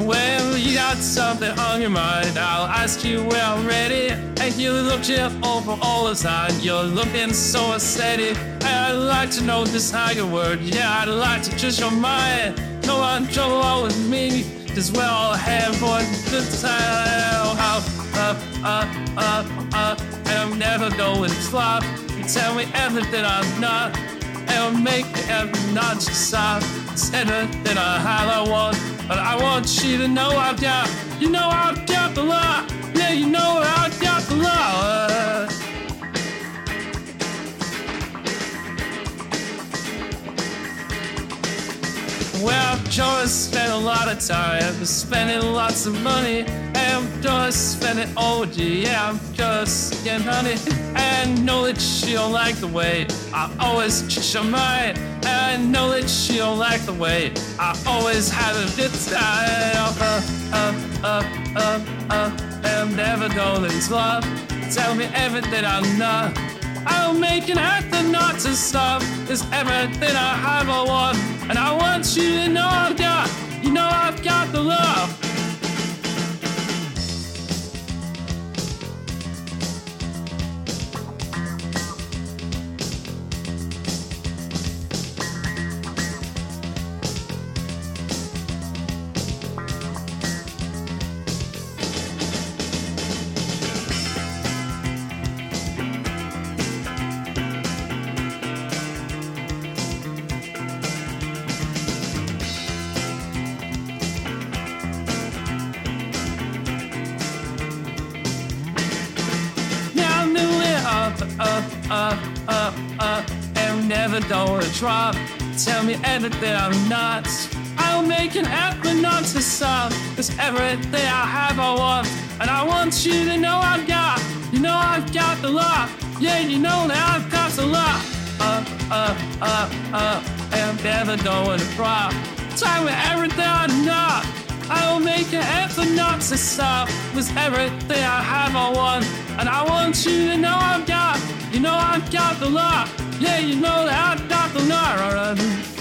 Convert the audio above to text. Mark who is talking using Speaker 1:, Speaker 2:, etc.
Speaker 1: Well, you got something on your mind, I'll ask you when I'm ready. And you look it over all the time, you're looking so steady. And I'd like to know just how you work, yeah, I'd like to just your mind. No one trouble with me, cause we're all have one good time. I'm never going to flop. You tell me everything I'm not, and I'll make every not to stop. It's everything I have I want, but I want you to know I've got, you know I've got the law. Yeah, you know I've got the law. Well, I'm just spent a lot of time spending lots of money, and I'm just spending OG, yeah, I'm just getting honey. And I know that she don't like the way I always change your mind. And I know that she don't like the way I always have a good time. I'm never going to love. Tell me everything I'm not. I'll make an effort not to stop. It's everything I have I want, and I want you to know I've got, you know I've got the love. And never going to drop. Tell me everything I'm not. I'll make an effort not to stop. Cause everything I have I want, and I want you to know I've got, you know I've got the law. Yeah, you know that I've got the law. I'm never going to drop. Tell me everything I'm not. I'll make an effort not to stop. Cause everything I have I want, and I want you to know I've got, you know I've got the law. Yeah, you know that I've got the law.